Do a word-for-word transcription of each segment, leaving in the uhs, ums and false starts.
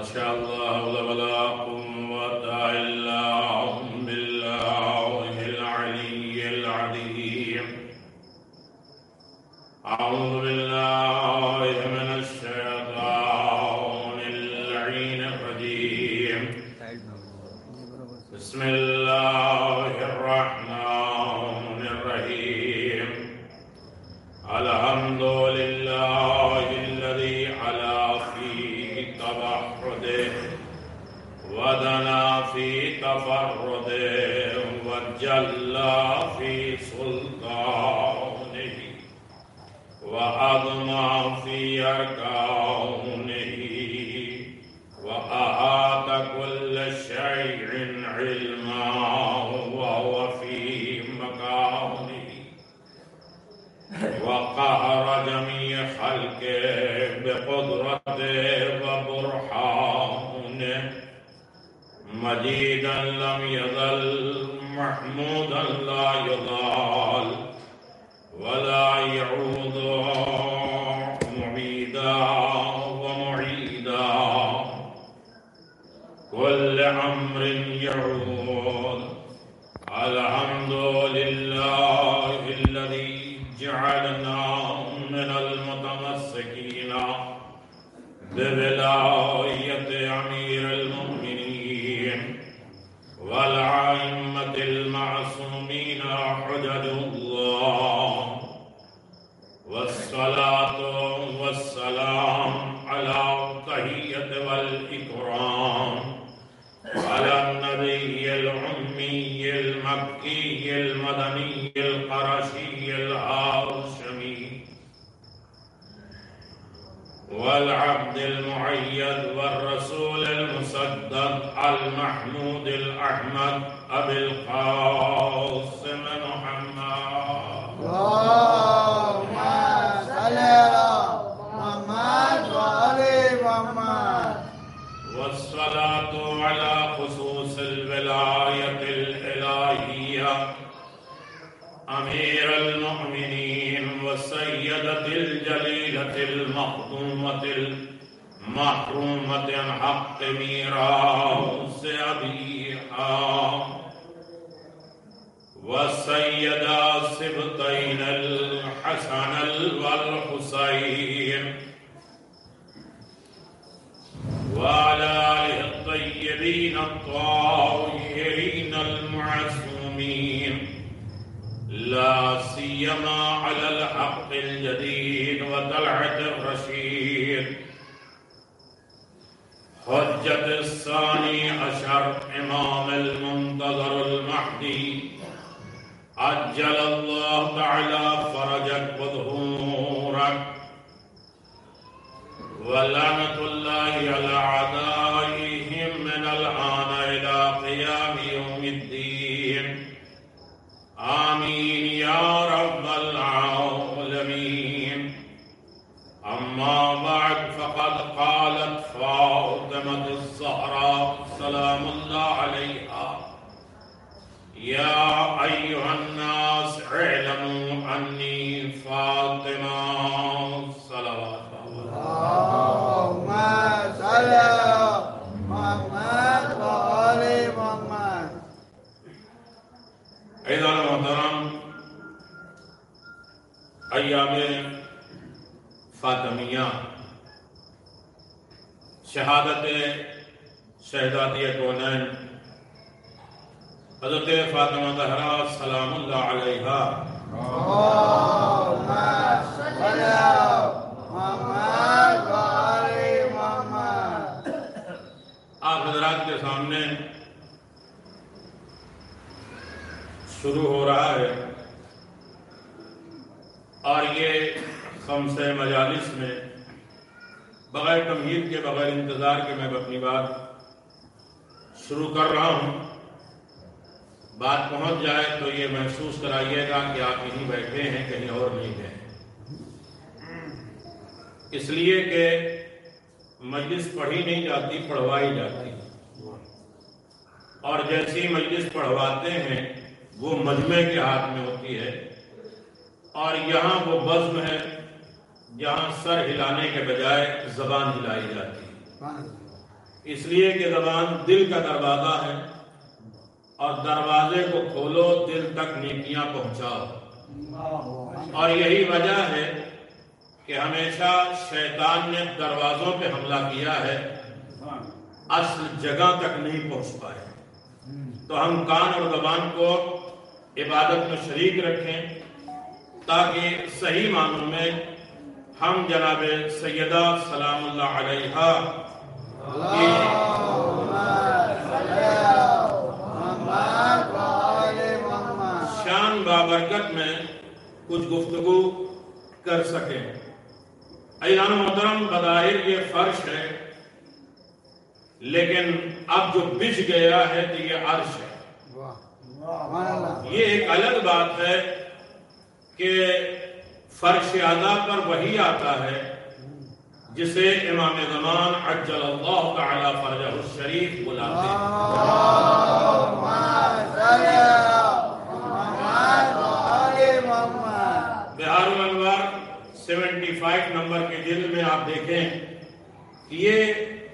شاء الله ولا قوة إلا بالله العلي العظيم. أعوذ بالله من الشيطان اللعين الرجيم. بسم الله الرحمن الرحيم. الحمد لله الذي علا في تبحده ودنا في تفرده وجلى في سلطانه وأضمى في أركانه وأحاط كل شيء علما وهو في مكانه وقهر جميع خلقه بقدرته وبرهانه مجيدا لم يزل محمودا لا يضال ولا يعود معيدا ومعيدا كل أمر يعود. الحمد لله الذي جعلنا من المتمسكين بولاية أمير المؤمنين والأئمة المعصومين حجج الله، والصلاة والسلام على التحية والإكرام على النبي الأمي المكي المدني القرشي الهاشمي والعبد المؤيد والرسول المصدق المحمود الأحمد أبي القاسم محمد. اللهم صل على محمد وآل محمد. والصلاة على خصوص الولاية الإلهية أمير المؤمنين والسيدة الجليلة المخدومة المحرومة عن حق ميراث أبيها والسيدة سبطين الحسن والحسين وعلى آله الطيبين الطاهرين المعصومين، لا سيما على الحق الجديد وطلعة الرشيد حجة الثاني عشر إمام المنتظر المهدي عجل الله تعالى فرجك وظهورك، ولعنة الله على أعدائهم من الآن إلى قيام يوم الدين. آمين يا رب العالمين. أما بعد، فقد قالت فاطمة الزهراء سلام الله عليها: يا أيها الناس اعلموا أني فاطمة صلوات اللهم صل على محمد وآل محمد. عزیزان محترم، ایام فاطمیہ شہادت شہزادی کونین حضرت فاطمہ زہرا سلام اللہ علیہا اللهم صل على محمد وآل محمد. آپ حضرات کے سامنے شروع ہو رہا ہے، اور یہ خمسہ مجالس میں بغیر تمہید کے، بغیر انتظار کے میں اپنی بات شروع کر رہا ہوں. بات پہنچ جائے تو یہ محسوس کرائیے گا کہ آپ یہیں بیٹھے ہیں، کہیں اور نہیں گئے، اس لیے کہ مجلس پڑھی نہیں جاتی، پڑھوائی جاتی، اور جیسی مجلس پڑھواتے ہیں وہ مجمع کے ہاتھ میں ہوتی ہے، اور یہاں وہ بزم ہے جہاں سر ہلانے کے بجائے زبان ہلائی جاتی ہے. اس لیے کہ زبان دل کا دروازہ ہے، اور دروازے کو کھولو دل تک نیکیاں پہنچاؤ۔ اور یہی وجہ ہے کہ ہمیشہ شیطان نے دروازوں پہ حملہ کیا ہے، اصل جگہ تک نہیں پہنچ پائے۔ تو ہم کان اور زبان کو عبادت میں شریک رکھیں تاکہ صحیح معنوں میں ہم جناب سیدہ سلام اللہ علیہا کی شان بابرکت میں کچھ گفتگو کر سکیں۔ ایان محترم، بظاہر یہ فرش ہے، لیکن اب جو بچھ گیا ہے تو یہ عرش ہے۔ یہ ایک الگ بات ہے کہ فرش اعلیٰ پر وہی آتا ہے جسے امام زمان عجل اللہ تعالی فرجہ الشریف بلاتے ہیں۔ بہار الانوار سیونٹی فائیو نمبر کے جلد میں آپ دیکھیں کہ یہ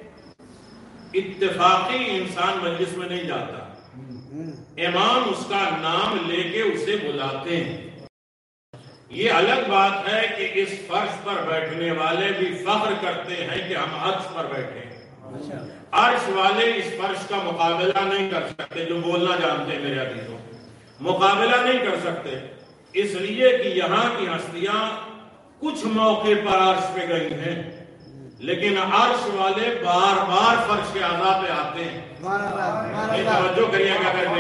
اتفاقی انسان مجلس میں نہیں جاتا، امام اس کا نام لے کے اسے بلاتے ہیں۔ یہ الگ بات ہے کہ اس فرش پر بیٹھنے والے بھی فخر کرتے ہیں کہ ہم عرش پر بیٹھے ہیں۔ عرش والے اس فرش کا مقابلہ نہیں کر سکتے، جو بولنا جانتے ہیں میرے عزیزوں، مقابلہ نہیں کر سکتے، اس لیے کہ یہاں کی ہستیاں کچھ موقع پر عرش پہ گئی ہیں، لیکن عرش والے بار بار فرش کے اعلیٰ پہ آتے ہیں۔ یہ توجہ کریے گا اگر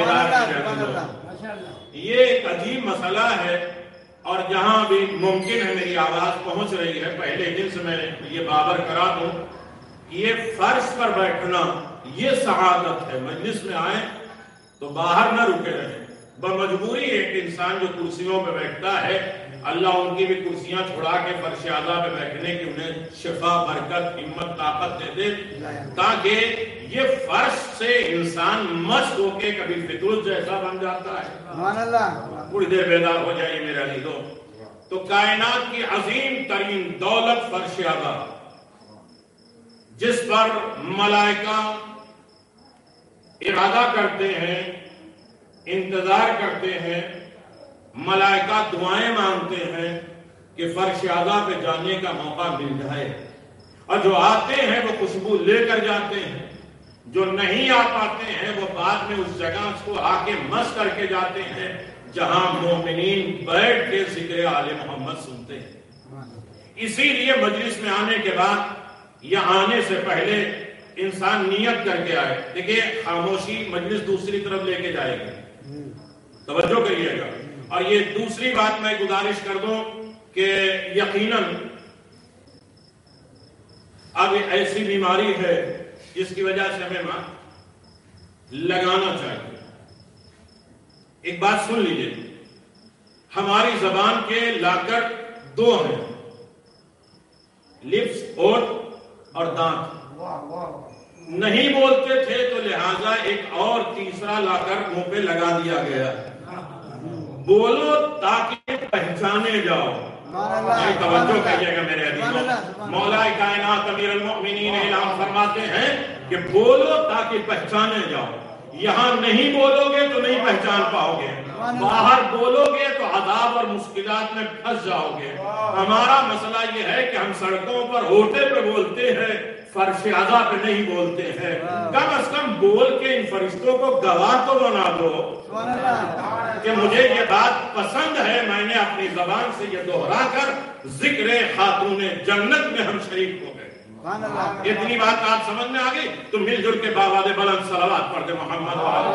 یہ ایک عجیب مسئلہ ہے، اور جہاں بھی ممکن ہے میری آواز پہنچ رہی ہے، پہلے دن سے میں یہ بابر کرا دوں کہ یہ فرش پر بیٹھنا یہ سعادت ہے۔ مجلس میں آئیں تو باہر نہ رکے رہیں، بمجبوری ایک انسان جو کرسیوں پہ بیٹھتا ہے، اللہ ان کی بھی کرسیاں چھوڑا کے فرش اعلیٰ پہ بیٹھنے کی انہیں شفا، برکت، ہمت، طاقت دے دے، تاکہ یہ فرش سے انسان مست ہو کے کبھی فطرت جیسا بن جاتا ہے۔ تھوڑی دیر بیدار ہو جائیے میرے عزیزوں۔ تو کائنات کی عظیم ترین دولت فرش اعلیٰ، جس پر ملائکہ ارادہ کرتے ہیں، انتظار کرتے ہیں، ملائکہ دعائیں مانگتے ہیں کہ فرش اعلیٰ پہ جانے کا موقع مل جائے، اور جو آتے ہیں وہ خوشبو لے کر جاتے ہیں، جو نہیں آ پاتے ہیں وہ بعد میں اس جگہ کو آ کے مس کر کے جاتے ہیں جہاں مومنین بیٹھ کے ذکر آل محمد سنتے ہیں۔ اسی لیے مجلس میں آنے کے بعد یا آنے سے پہلے انسان نیت کر کے آئے۔ دیکھیے خاموشی مجلس دوسری طرف لے کے جائے گی، توجہ کریے گا۔ اور یہ دوسری بات میں گزارش کر دوں کہ یقیناً اب ایسی بیماری ہے جس کی وجہ سے ہمیں ماں لگانا چاہیے۔ ایک بات سن لیجئے، ہماری زبان کے لاکر دو ہیں، لپس، ہونٹ اور دانت۔ نہیں بولتے تھے تو لہٰذا ایک اور تیسرا لاکر منہ پہ لگا دیا گیا، بولو تاکہ پہچانے جاؤ۔ توجہ کریے گا میرے عزیزوں، مولا کائنات امیر المؤمنین اعلان فرماتے ہیں کہ بولو تاکہ پہچانے جاؤ۔ یہاں نہیں بولو گے تو نہیں پہچان پاؤ گے، باہر بولو گے تو عذاب اور مشکلات میں پھنس جاؤ گے۔ ہمارا مسئلہ یہ ہے کہ ہم سڑکوں پر ہوٹے پہ بولتے ہیں، فرش اعلیٰ پہ نہیں بولتے ہیں۔ کم از کم بول کے ان فرشتوں کو گواہ تو بنا دو کہ مجھے یہ بات پسند ہے، میں نے اپنی زبان سے یہ دوہرا کر ذکر خاتون جنت میں ہم شریک ہو گئے۔ اتنی بات آپ سمجھ میں آ گئی تو مل جل کے بابا دے بلند صلوات پڑھ دے محمد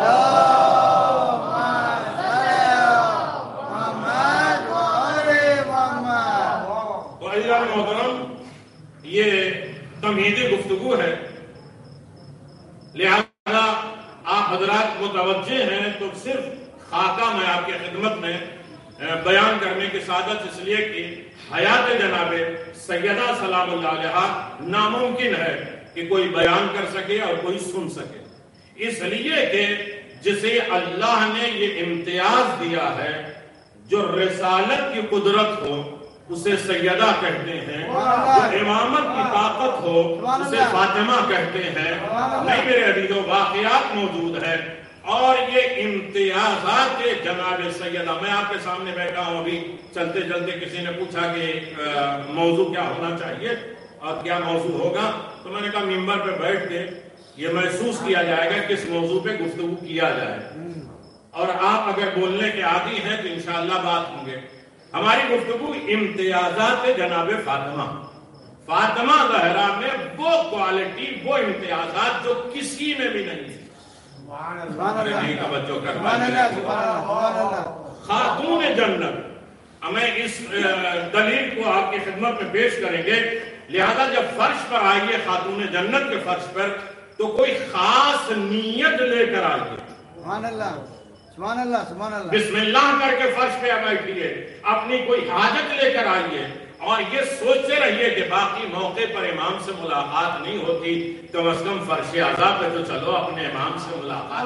تو عزیزان محترم، یہ تمہیدی گفتگو ہے، لہذا آپ حضرات متوجہ ہیں تو صرف خاکہ میں آپ کی خدمت میں بیان کرنے کی سعادت اس لیے کہ حیات جناب سیدہ سلام اللہ علیہا ناممکن ہے کہ کوئی بیان کر سکے اور کوئی سن سکے، اس لیے کہ جسے اللہ نے یہ امتیاز دیا ہے، جو رسالت کی قدرت ہو، اسے سیدہ کہتے ہیں، جو امامت کی طاقت ہو اسے فاطمہ کہتے ہیں۔ نہیں میرے عزیزو، واقعات موجود ہے اور یہ امتیازات جناب سیدہ۔ میں آپ کے سامنے بیٹھا ہوں، ابھی چلتے چلتے کسی نے پوچھا کہ موضوع کیا ہونا چاہیے اور کیا موضوع ہوگا، تو میں نے کہا ممبر پہ بیٹھ کے یہ محسوس کیا جائے گا کس موضوع پہ گفتگو کیا جائے، اور آپ اگر بولنے کے عادی ہیں تو انشاءاللہ بات ہوں گے۔ ہماری گفتگو امتیازات جناب فاطمہ، فاطمہ زہرا میں وہ کوالٹی، وہ امتیازات جو کسی میں بھی نہیں ہے۔ نہیں توجہ کر خاتون جنت، ہمیں اس دلیل کو آپ کی خدمت میں پیش کریں گے۔ لہذا جب فرش پر آئیے خاتون جنت کے فرش پر تو کوئی خاص نیت لے کر آئیے۔ سبحان اللہ، سبحان اللہ، سبحان اللہ۔ بسم اللہ کر کے فرش پہ بیٹھیے، اپنی کوئی حاجت لے کر آئیے، اور یہ سوچتے رہیے کہ باقی موقع پر امام سے ملاقات نہیں ہوتی، کم از کم فرش اعضا پہ تو چلو اپنے امام سے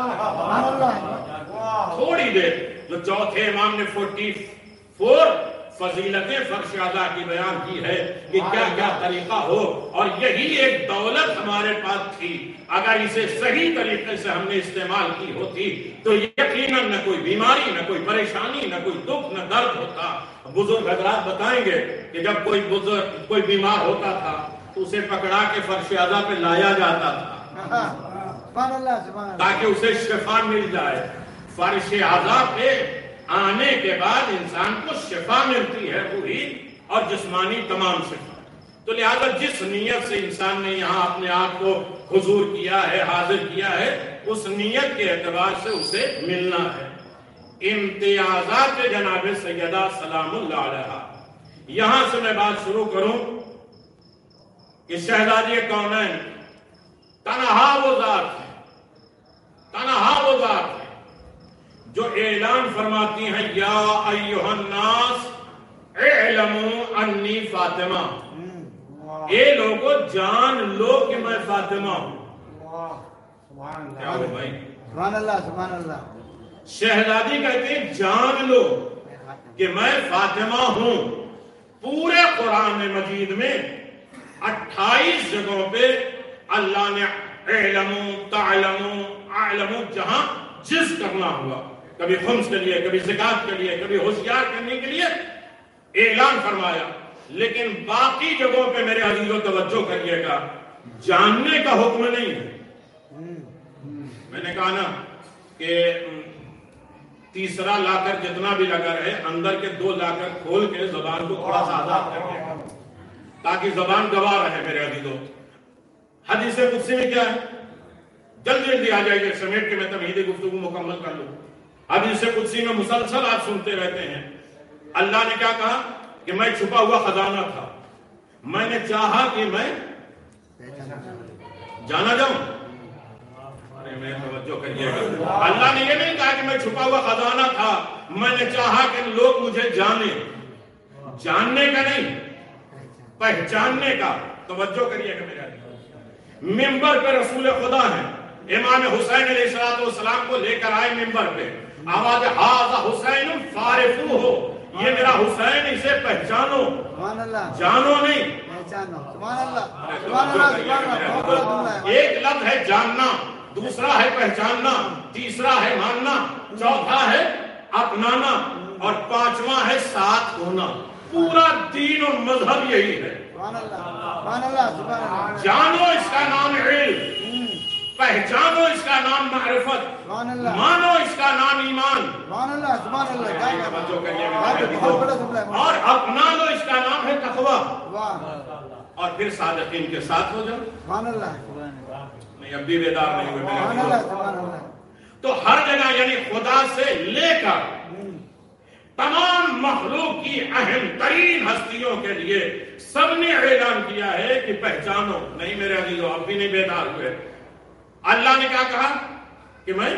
ملاقات۔ تھوڑی دیر جو چوتھے امام نے فورٹی فور فضیلتیں فرش اعضا کی بیان کی ہے کہ کیا کیا طریقہ ہو، اور یہی ایک دولت ہمارے پاس تھی۔ اگر اسے صحیح طریقے سے ہم نے استعمال کی ہوتی تو یقیناً نہ کوئی بیماری، نہ کوئی پریشانی، نہ کوئی دکھ، نہ درد ہوتا۔ بزرگ حضرات بتائیں گے کہ جب کوئی بزرگ کوئی بیمار ہوتا تھا تو اسے پکڑا کے فرش اعضا پہ لایا جاتا تھا تاکہ اسے شفا مل جائے۔ فرش اعضا پہ آنے کے بعد انسان کو شفا ملتی ہے، روحی اور جسمانی تمام شفا۔ تو لہذا جس نیت سے انسان نے یہاں اپنے آپ کو حضور کیا ہے، حاضر کیا ہے، اس نیت کے اعتبار سے اسے ملنا ہے۔ امتیازات جناب سیدہ سلام اللہ علیہا، یہاں سے میں بات شروع کروں کہ شہزادی کونین تنہا وہ ذات ہے، تنہا وہ ذات ہے جو اعلان فرماتی ہیں یا ایھا الناس اعلموا انی فاطمہ، اے لوگو جان لو کہ میں فاطمہ ہوں۔ کیا ہو بھائی؟ سبحان اللہ، سبحان اللہ۔ شہزادی کہتے ہیں جان لو کہ میں فاطمہ ہوں۔ پورے قرآن مجید میں اٹھائیس جگہوں پہ اللہ نے اعلموا، تعلموا، اعلموا جہاں جز کرنا ہوا، کبھی خمس کے لیے، کبھی زکات کے لیے، کبھی ہوشیار کرنے کے لیے اعلان فرمایا، لیکن باقی جگہوں پہ میرے عزیزوں توجہ کریے گا، جاننے کا حکم نہیں ہے۔ میں نے کہا نا کہ تیسرا لا کر جتنا بھی لگا رہے، اندر کے دو لا کر کھول کے زبان کو تھوڑا سا آزاد کر دیا تاکہ زبان گواہ رہے میرے عزیزوں۔ حدیث قدسی میں کیا ہے؟ جلدی جلدی آ جائیے، سمیٹ کے میں تمہید گفتگو مکمل کر لوں۔ حدیث قدسی میں مسلسل آپ سنتے رہتے ہیں، اللہ نے کیا کہا کہ میں چھپا ہوا خزانہ تھا، میں نے چاہا کہ میں جانا جاؤں۔ ارے میں توجہ کریے گا، اللہ نے یہ نہیں کہا کہ میں چھپا ہوا خزانہ تھا، میں نے چاہا کہ لوگ مجھے جانیں، جاننے کا نہیں، پہچاننے کا۔ توجہ کریے گا میرے ممبر پہ رسول خدا ہے، امام حسین علیہ السلام کو لے کر آئے ممبر پہ، آواز ہاذا حسین فارفوہ، یہ میرا حسین، اسے پہچانو، جانو نہیں۔ ایک لفظ ہے جاننا، دوسرا ہے پہچاننا، تیسرا ہے ماننا، چوتھا ہے اپنانا، اور پانچواں ہے ساتھ ہونا۔ پورا دین اور مذہب یہی ہے۔ جانو اس کا نام علم، پہچانو اس کا نام معرفت، مانو اس کا نام ایمان، اور اپنا لو اس کا نام ہے تقویٰ، اور پھر صادقین کے ساتھ ہو جاؤ۔ نہیں اب بھی بیدار نہیں ہوئے۔ تو ہر جگہ یعنی خدا سے لے کر تمام مخلوق کی اہم ترین ہستیوں کے لیے سب نے اعلان کیا ہے کہ پہچانو۔ نہیں میرے عزیزو اب بھی نہیں بیدار ہوئے۔ اللہ نے کیا کہا کہ میں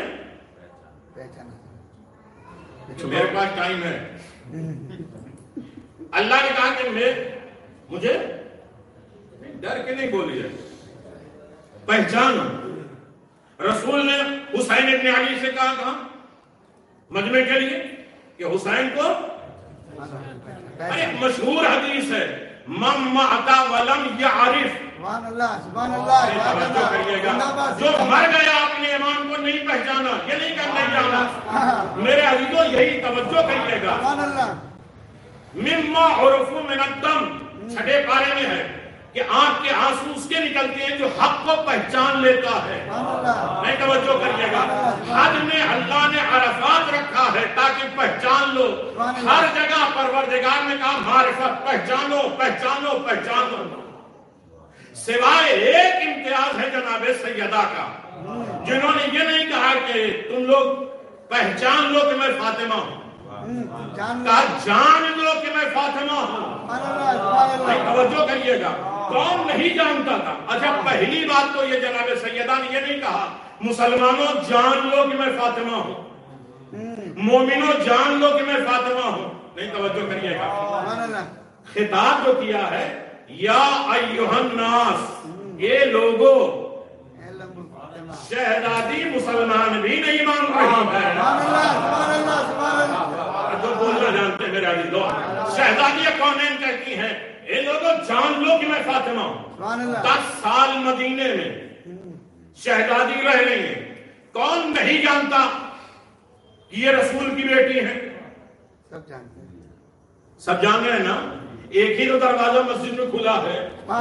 میرے پاس ٹائم ہے، اللہ نے کہا کہ میں مجھے ڈر کے نہیں بولی ہے، پہچانو۔ رسول نے حسین ابن علی سے کہا کہا مجمع کے لیے کہ حسین کو ارے مشہور حدیث ہے من مات ولم یعرف، سبحان اللہ سبحان اللہ، جو مر گیا اپنے ایمان کو نہیں پہچانا، یہ نہیں کہ نہیں جانا میرے عزیزوں، یہی توجہ کریے گا. سبحان اللہ. مما عرفو من الدم، چھٹے پارے میں ہے کہ آنکھ کے آنسو اس کے نکلتے ہیں جو حق کو پہچان لیتا ہے. نہیں توجہ کریے گا، حج میں اللہ نے عرفات رکھا ہے تاکہ پہچان لو. ہر جگہ پروردگار نے کہا معرفت، پہچانو پہچانو پہچانو. سوائے ایک امتیاز ہے جناب سیدہ کا، جنہوں نے یہ نہیں کہا کہ تم لوگ پہچان لو کہ میں فاطمہ ہوں، کہا جان لو کہ میں فاطمہ ہوں. توجہ کریے گا، کون نہیں جانتا تھا؟ اچھا پہلی بات تو یہ جناب سیدہ نے یہ نہیں کہا مسلمانوں جان لو کہ میں فاطمہ ہوں، مومنوں جان لو کہ میں فاطمہ ہوں. نہیں توجہ کریے گا، خطاب جو کیا ہے یا ایھا الناس، یہ لوگوں، شہزادی مسلمان بھی نہیں مان رہی ہے. جو بولنا جانتے ہیں میرے عزیزو، شہزادی کونین کہتی ہیں اے لوگوں جان لو کہ میں فاطمہ ہوں. دس سال مدینے میں شہزادی رہ رہی ہیں، کون نہیں جانتا کہ یہ رسول کی بیٹی ہے؟ سب جانتے ہیں، سب جان رہے ہیں نا. ایک ہی تو دروازہ مسجد میں کھلا ہے،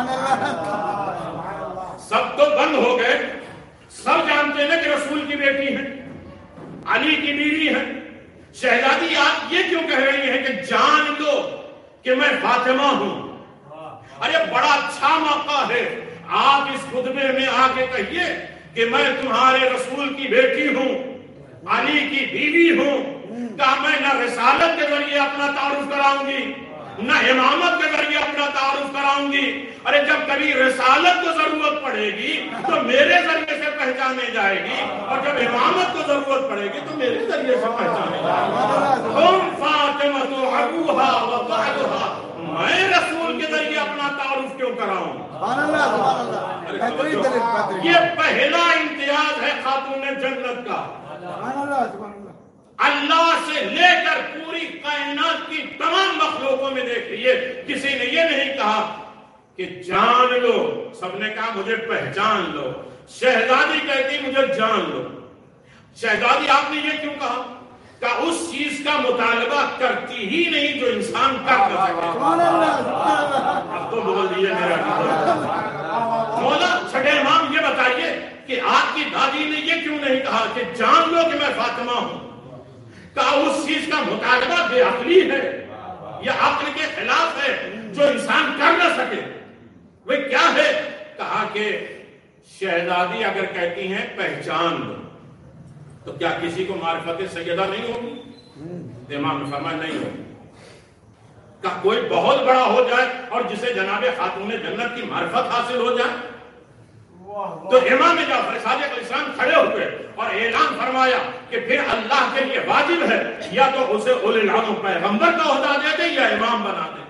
سب تو بند ہو گئے. سب جانتے ہیں کہ رسول کی بیٹی ہے، علی کی بیوی ہے. شہزادی آپ یہ کیوں کہہ رہی ہیں کہ جان لو کہ میں فاطمہ ہوں؟ ارے بڑا اچھا موقع ہے، آپ اس خطبے میں آ کے کہیے کہ میں تمہارے رسول کی بیٹی ہوں، علی کی بیوی ہوں. کہا میں نہ رسالت کے ذریعے اپنا تعارف کراؤں گی، نہ امامت کے ذریعے اپنا تعارف کراؤں گی. ارے جب کبھی رسالت کو ضرورت پڑے گی تو میرے ذریعے سے پہچانے جائے گی، اور جب امامت کو ضرورت پڑے گی تو میرے ذریعے سے پہچانے جائے گی. تم فاطمہ ابوہا و بعدہا، میں رسول کے ذریعے اپنا تعارف کیوں کراؤں؟ یہ پہلا امتیاز ہے خاتون جنت کا. اللہ سے لے کر پوری کائنات کی تمام مخلوقوں میں دیکھیے کسی نے یہ نہیں کہا کہ جان لو، سب نے کہا مجھے پہچان لو. شہزادی کہتی مجھے جان لو. شہزادی آپ نے یہ کیوں کہا؟ کہ اس چیز کا مطالبہ کرتی ہی نہیں جو انسان کر سکے. اب تو بول دیے میرا مولا. چھٹے امام یہ بتائیے کہ آپ کی دادی نے یہ کیوں نہیں کہا کہ جان لو کہ میں فاطمہ ہوں؟ کہ اس چیز کا مطالبہ بے عقلی ہے یا عقل کے خلاف ہے جو انسان کر نہ سکے. وہ کیا ہے؟ کہا کہ شہزادی اگر کہتی ہیں پہچان لو تو کیا کسی کو معرفت سیدہ نہیں ہوگی؟ امام نے فرمایا نہیں ہوگی. کہ کوئی بہت بڑا ہو جائے اور جسے جناب خاتون جنت کی معرفت حاصل ہو جائے. تو امام جعفر صادق علیہ السلام کھڑے ہوئے اور اعلان فرمایا کہ پھر اللہ کے لیے واجب ہے یا تو اسے اولی العزم پیغمبر کا عہدہ دے دے یا امام بنا دے.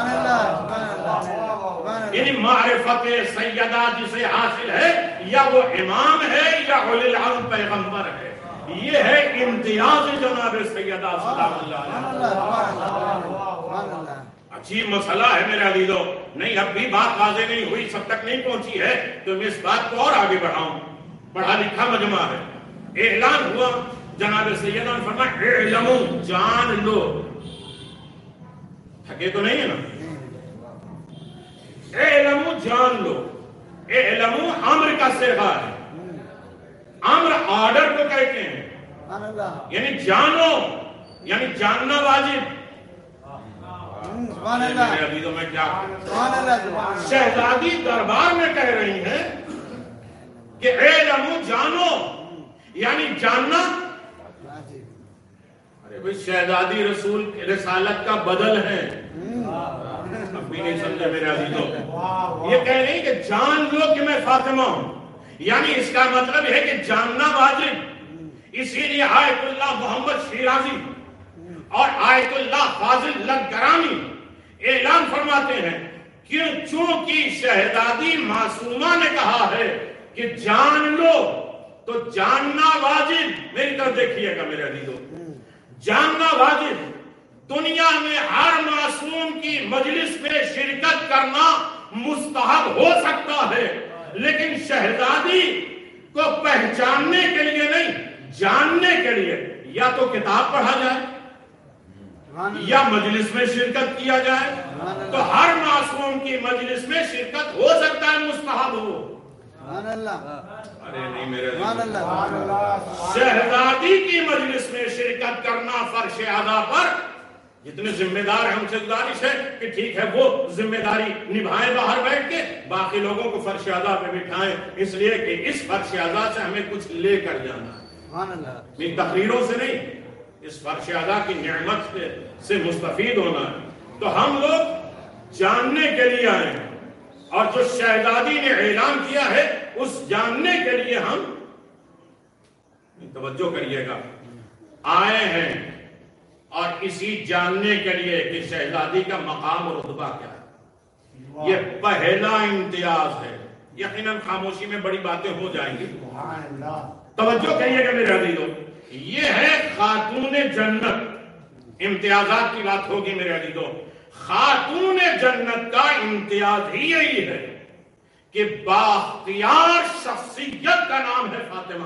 یعنی معرفت سیدہ جسے حاصل ہے یا وہ امام ہے یا اولی العزم پیغمبر ہے. یہ ہے امتیاز جناب سیدہ سلام اللہ علیہ. عجیب مسئلہ ہے میرے عزیزو. نہیں اب بھی بات واضح نہیں ہوئی، سب تک نہیں پہنچی ہے تو میں اس بات کو اور آگے بڑھاؤں. پڑھا لکھا مجمع ہے. اعلان ہوا، جناب سیدہ نے فرمایا اعلموا، جان لو. تھکے تو نہیں ہے نا؟ اعلموا، جان لو. اعلموا امر کا صیغہ ہے. امر آرڈر کو کہتے ہیں، یعنی جانو، یعنی جاننا واجب. میں کیا شہزادی دربار میں کہہ رہی ہیں کہ اعلموا، جانو، یعنی جاننا. ارے بھئی شہزادی رسول رسالت کا بدل ہے. اب بھی نہیں سمجھے میرے عزیزوں. یہ کہہ رہی کہ جان لو کہ میں فاطمہ ہوں، یعنی اس کا مطلب ہے کہ جاننا واجب. اسی لیے آیت اللہ محمد شیرازی اور آیت اللہ فاضل لنگرانی اعلان فرماتے ہیں کہ چونکہ شہزادی معصومہ نے کہا ہے کہ جان لو تو جاننا واجب. میری طرف دیکھیے گا میرے عزیزو، جاننا واجب. دنیا میں ہر معصوم کی مجلس میں شرکت کرنا مستحب ہو سکتا ہے، لیکن شہزادی کو پہچاننے کے لیے نہیں، جاننے کے لیے یا تو کتاب پڑھا جائے یا مجلس میں شرکت کیا جائے. تو ہر معصوم کی مجلس میں شرکت ہو سکتا ہے، مستحب ہو. ارے نہیں میرے شہزادی کی مجلس میں شرکت کرنا فرش ادا پر جتنے ذمہ دار ہیں ان سے گزارش ہے کہ ٹھیک ہے وہ ذمہ داری نبھائیں باہر بیٹھ کے، باقی لوگوں کو فرش ادا پہ بٹھائیں، اس لیے کہ اس فرش ادا سے ہمیں کچھ لے کر جانا ہے، ان تقریروں سے نہیں، اس فرش ادا کی نعمت سے مستفید ہونا ہے. تو ہم لوگ جاننے کے لیے آئے ہیں، اور جو شہزادی نے اعلان کیا ہے اس جاننے کے لیے ہم توجہ کریے گا آئے ہیں، اور اسی جاننے کے لیے کہ شہزادی کا مقام اور رتبہ کیا ہے. یہ پہلا امتیاز ہے. یقیناً خاموشی میں بڑی باتیں ہو جائیں گی، توجہ کریے گا میرے عزیزو. یہ ہے خاتون جنت. امتیازات کی بات ہوگی میرے عزیزو. خاتون جنت کا امتیاز ہی یہی ہے کہ بااختیار شخصیت کا نام ہے فاطمہ.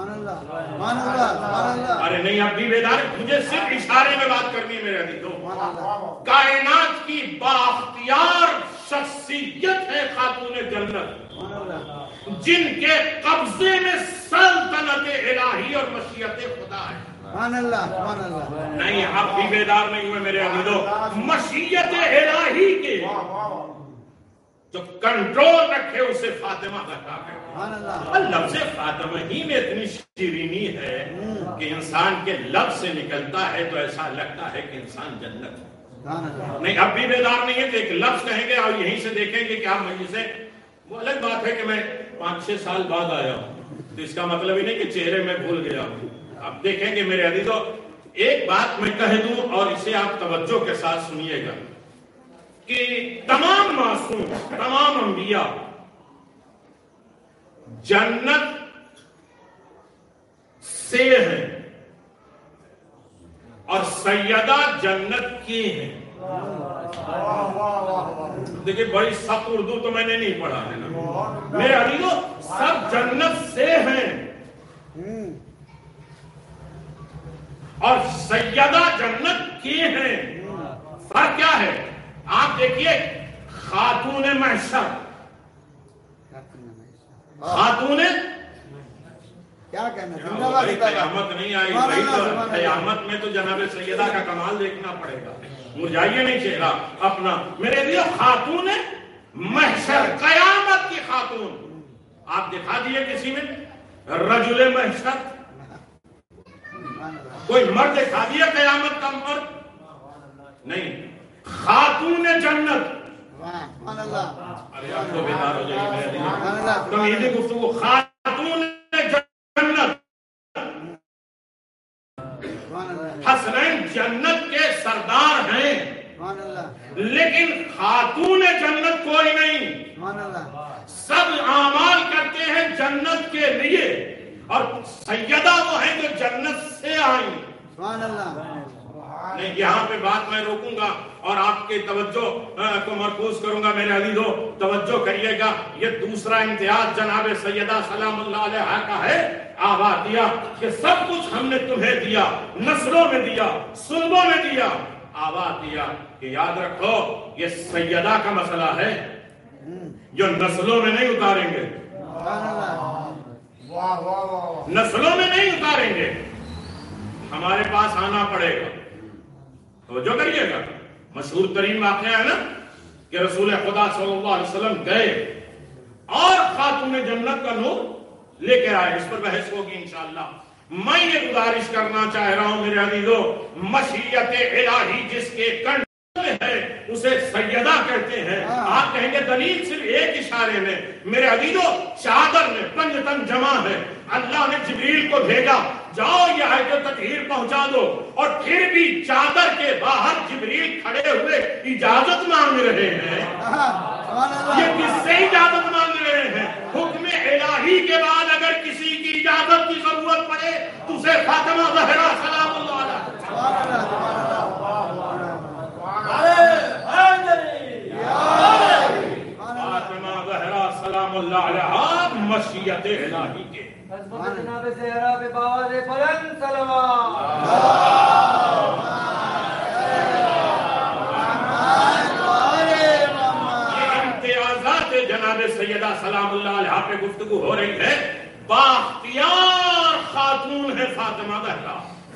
ارے نہیں اب بھی بیدار، مجھے صرف اشارے میں بات کرنی ہے میرے عزیزو. کائنات کی بااختیار شخصیت ہے خاتون جنت، جن کے قبضے میں سلطنت الہی اور مشیت خدا ہے. نہیں اب بھی بیدار نہیں ہوئے میرے عزیزو. مشیت الہی کے جو کنٹرول رکھے اسے فاطمہ کہا ہے. لفظ فاطمہ ہی میں اتنی شیرینی ہے کہ انسان کے لفظ سے نکلتا ہے تو ایسا لگتا ہے کہ انسان جنت ہے. نہیں اب بھی بیدار نہیں ہے کہ ایک لفظ کہیں گے اور یہیں سے دیکھیں گے کہ آپ مجلس سے، وہ الگ بات ہے کہ میں پانچ چھ سال بعد آیا ہوں تو اس کا مطلب ہی نہیں کہ چہرے میں بھول گیا ہوں. اب دیکھیں گے میرے عزیزو، ایک بات میں کہہ دوں اور اسے آپ توجہ کے ساتھ سنیے گا کہ تمام معصوم، تمام انبیاء جنت سے ہیں اور سیدہ جنت کی ہیں. دیکھیں بڑی سخت اردو تو میں نے نہیں پڑھا ہے نا میرے عزیزو. سب جنت سے ہیں اور سیدہ جنت کی ہیں. فرق کیا ہے؟ آپ دیکھیے خاتون محشر، خاتون کیا کہنا قیامت نہیں آئی بھائی، تو قیامت میں تو جناب سیدہ کا کمال دیکھنا پڑے گا. مرجائیے نہیں چہرہ اپنا میرے لیے. خاتون محشر، قیامت کی خاتون. آپ دکھا دیے کسی میں رجل محشر، کوئی مرد دکھا دیا قیامت کا مرد نہیں. خاتون جنت. ارے آپ تو بیدار ہو جائیے میرے لیے. تم یہ گفتگو خاتون جنت. حسنین جنت کے سردار ہیں لیکن خاتون جنت کوئی نہیں. سب اعمال کرتے ہیں جنت کے لیے اور سیدہ وہ ہیں جو جنت سے آئی. نہیں یہاں پہ بات میں روکوں گا اور آپ کے توجہ کو مرکوز کروں گا میرے عزیزو. توجہ کریے گا. یہ دوسرا امتیاز جناب سیدہ سلام اللہ علیہا کا ہے. آباد دیا کہ سب کچھ ہم نے تمہیں دیا، نسلوں میں دیا، صلبوں میں دیا. آباد دیا کہ یاد رکھو یہ سیدہ کا مسئلہ ہے جو نسلوں میں نہیں اتاریں گے، نسلوں میں نہیں اتاریں گے، ہمارے پاس آنا پڑے گا. توجہ کریے گا. مشہور ترین واقعہ ہے نا کہ رسول خدا صلی اللہ علیہ وسلم گئے اور خاتون جنت کا نور لے کے آئے. اس پر بحث ہوگی انشاءاللہ. میں یہ گزارش کرنا چاہ رہا ہوں میرے عزیزو، مشیت الہی جس کے کنٹرول میں ہے اسے سیدہ کہتے ہیں. آپ کہیں گے دلیل صرف ایک اشارے میں. میرے عزیزو چادر میں پنجتن جمع ہے. اللہ نے جبریل کو بھیجا جاؤ یہ آیت تطہیر پہنچا دو، اور پھر بھی چادر کے باہر جبریل کھڑے ہوئے اجازت مانگ رہے ہیں. یہ کس سے اجازت مانگ رہے ہیں؟ حکم الہی کے بعد اگر کسی کی اجازت کی ضرورت پڑے تو اسے فاطمہ زہرا سلام اللہ علیہا ماہیت الہی کے. عظمت جناب زہرا پہ باواز بلند صلوات. یہ امتیازات جناب سیدہ سلام اللہ علیہ پہ گفتگو ہو رہی ہے. بااختیار خاتون ہے فاطمہ زہرا,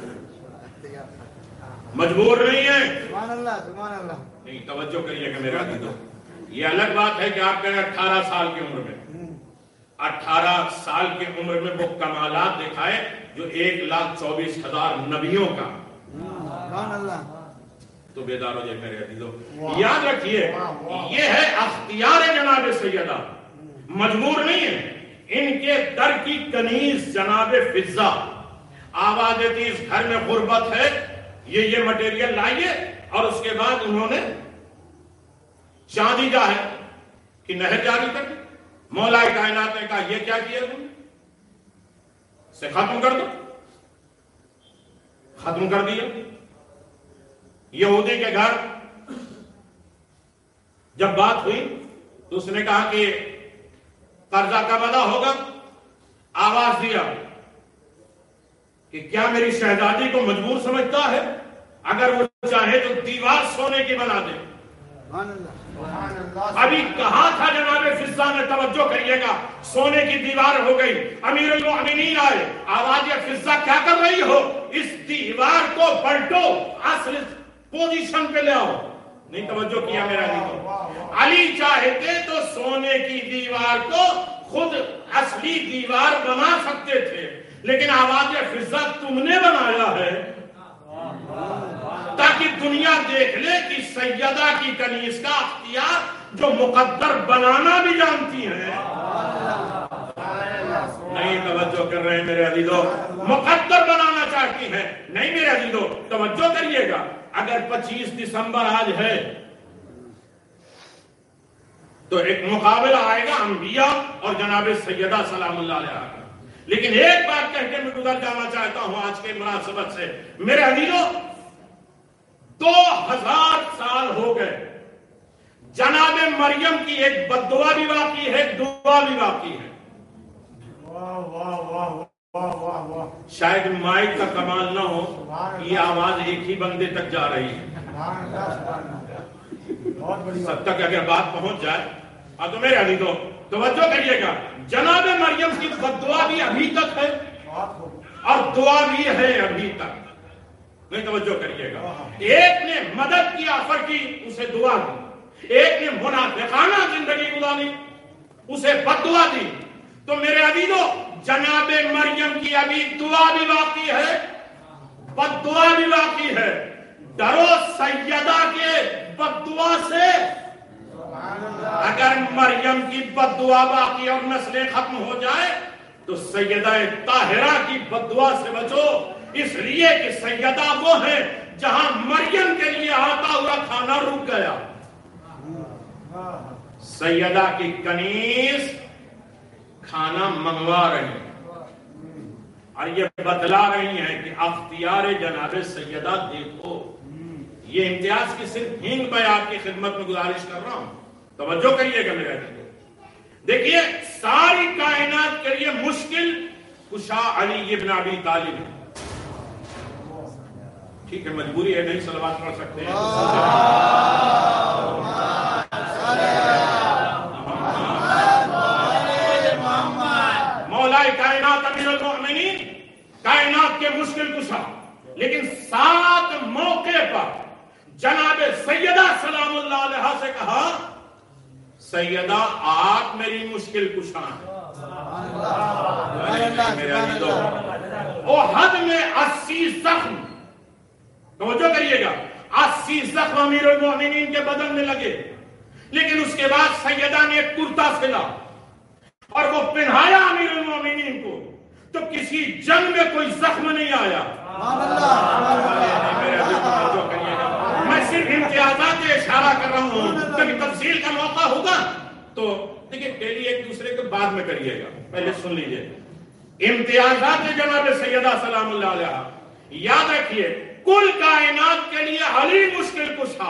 مجبور نہیں ہے. سبحان اللہ سبحان اللہ. نہیں, توجہ کریے کہ میرا عزیزو, یہ الگ بات ہے کہ آپ کہیں اٹھارہ سال کی عمر میں, اٹھارہ سال کی عمر میں وہ کمالات دکھائے جو ایک لاکھ چوبیس ہزار نبیوں کا. سبحان اللہ. تو بیدار ہو جائے میرے عزیزو. یاد رکھیے یہ ہے اختیار جناب سیدہ, مجبور نہیں ہے. ان کے در کی کنیز جناب فضہ آواز دیتی اس گھر میں غربت ہے, یہ یہ مٹیریل لائیے, اور اس کے بعد انہوں نے چاندی جا ہے کہ نہر جاری کر دی. مولا کائنات نے کہا یہ کیا کیا تم سے ختم کر دو, ختم کر دیا. یہودی کے گھر جب بات ہوئی تو اس نے کہا کہ قرضہ کب ادا ہوگا. آواز دیا کہ کیا میری شہزادی کو مجبور سمجھتا ہے, اگر وہ چاہے تو دیوار سونے کی بنا دے. ابھی کہا تھا جناب فضہ نے, توجہ کریے گا, سونے کی دیوار ہو گئی. امیر المؤمنین آئے, آواز یہ فضہ کیا کر رہی ہو, اس دیوار کو پلٹو, اصل پوزیشن پہ لے آؤ. نہیں توجہ کیا میرا علی. علی چاہتے تو سونے کی دیوار کو خود اصلی دیوار بنا سکتے تھے, لیکن آواز فضہ تم نے بنایا ہے تاکہ دنیا دیکھ لے کہ سیدہ کی کنیز کا اختیار جو مقدر بنانا بھی جانتی ہیں. نہیں توجہ کر رہے ہیں میرے عزیزو, مقدر بنانا چاہتی ہیں. نہیں میرے عزیزو, توجہ کریے گا, اگر پچیس دسمبر آج ہے تو ایک مقابلہ آئے گا انبیاء اور جناب سیدہ سلام اللہ علیہ کا. لیکن ایک بات کہہ کے میں گزر جانا چاہتا ہوں آج کے مناسبت سے میرے عزیزو, دو ہزار سال ہو گئے, جناب مریم کی ایک بددعا بھی باقی ہے, ایک دعا بھی باقی ہے. شاید مائک کا کمال نہ ہو, یہ آواز ایک ہی بندے تک جا رہی ہے. سب تک اگر بات پہنچ جائے اور تو میرے عزیزو توجہ کریے گا, جناب مریم کی بددعا بھی ابھی تک ہے اور دعا بھی ہے ابھی تک. نہیں توجہ کریے گا, ایک نے مدد کی آفر کی, اسے دعا دی. ایک نے منافقانہ زندگی گزاری, اسے بددعا دی. تو میرے عزیزو جناب مریم کی ابھی دعا بھی باقی ہے, بددعا بھی باقی ہے. ڈرو سیدہ کے بددعا سے. اگر مریم کی بددعا باقی اور نسلیں ختم ہو جائے تو سیدہ طاہرہ کی بددعا سے بچو, اس لیے کہ سیدہ وہ ہے جہاں مریم کے لیے آتا ہوا کھانا رک گیا. سیدہ کی کنیز کھانا منگوا رہی اور یہ بتلا رہی ہیں کہ اختیار جناب سیدہ دیکھو. یہ امتیاز کی صرف ہند میں آپ کی خدمت میں گزارش کر رہا ہوں, توجہ کریے گا میرے عزیزو. دیکھیے ساری کائنات کے لیے مشکل کشا علی ابن ابی طالب ہے. ٹھیک ہے, مجبوری ہے, نہیں صلوات پڑھ سکتے ہیں. مولا کائنات امیر المؤمنین, کائنات کے مشکل کشا, لیکن سات موقع پر جناب سیدہ سلام اللہ علیہ سے کہا سیدہ آپ میری مشکل کشا ہیں. احد میں اسی زخم, توجہ کریے گا, اسی زخم امیر المؤمنین کے بدن میں لگے, لیکن اس کے بعد سیدہ نے ایک کرتا سلا اور وہ پہنایا امیر المؤمنین کو, تو کسی جنگ میں کوئی زخم نہیں آیا. میں صرف امتیازات سے اشارہ کر رہا ہوں, کبھی تفصیل کا موقع ہوگا تو دیکھیں ڈیلی ایک دوسرے کو بعد میں کریے گا, پہلے سن لیجئے. امتیازات جناب سیدہ سلام اللہ علیہ, یاد رکھیے کل کائنات کے لیے علی مشکل کشا,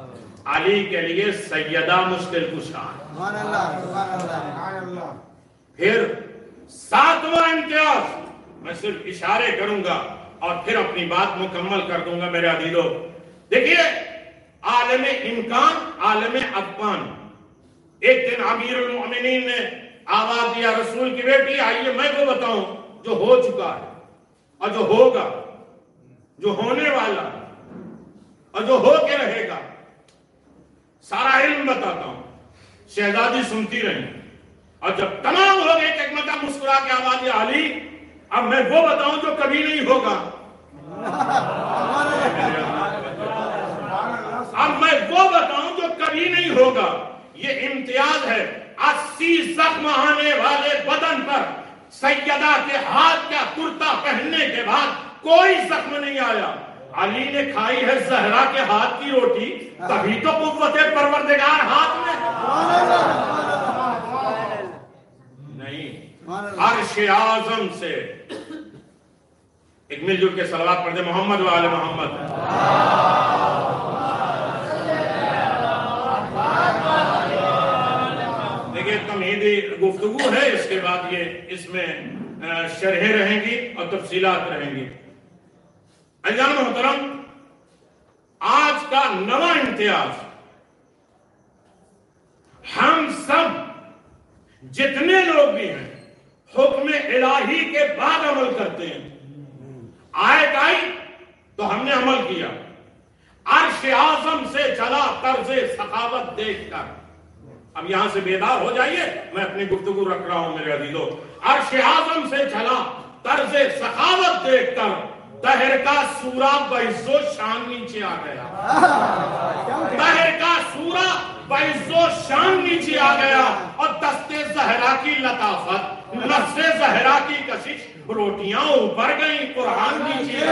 علی کے لیے سیدہ مشکل کشا. پھر ساتواں امتیاز میں صرف اشارے کروں گا اور پھر اپنی بات مکمل کر دوں گا میرے عزیزو. دیکھیے عالم امکان، عالم افغان. ایک دن امیر المؤمنین نے آواز دیا رسول کی بیٹی آئیے میں کو بتاؤں جو ہو چکا ہے اور جو ہوگا، جو ہونے والا اور جو ہو کے رہے گا، سارا علم بتاتا ہوں. شہزادی سنتی رہی اور جب تمام ہو گئے ایک مرتبہ مسکرا کے آواز دیا علی اب میں وہ بتاؤں جو کبھی نہیں ہوگا. اب میں وہ بتاؤں جو کبھی نہیں ہوگا. یہ امتیاز ہے. اسی زخم آنے والے بدن پر سیدہ کے ہاتھ کا کرتا پہننے کے بعد کوئی زخم نہیں آیا. علی نے کھائی ہے زہرا کے ہاتھ کی روٹی تبھی تو قوت پروردگار ہاتھ میں نہیں. عرش اعظم سے ایک مل جل کے صلوات پڑھ دے محمد و آل محمد. دیکھیں تمہیدی گفتگو ہے، اس کے بعد یہ اس میں شرحیں رہیں گی اور تفصیلات رہیں گی. عزیزان محترم، آج کا نواں امتیاز ہم سب جتنے لوگ بھی ہیں حکم الہی کے بعد عمل کرتے ہیں. آیت آئی تو ہم نے عمل کیا. عرش اعظم سے چلا طرز سخاوت دیکھ کر. اب یہاں سے بیدار ہو جائیے، میں اپنی گفتگو رکھ رہا ہوں میرے عزیزو. عرش اعظم سے چلا طرز سخاوت دیکھ کر طاہر کا سورہ بعز و شان نیچے آ گیا. طاہر کا سورہ بعز و شان نیچے آ گیا اور دستے زہرا کی لطافت، لفظ زہرا کی کشش، روٹیاں اوپر گئیں، قرآن نیچے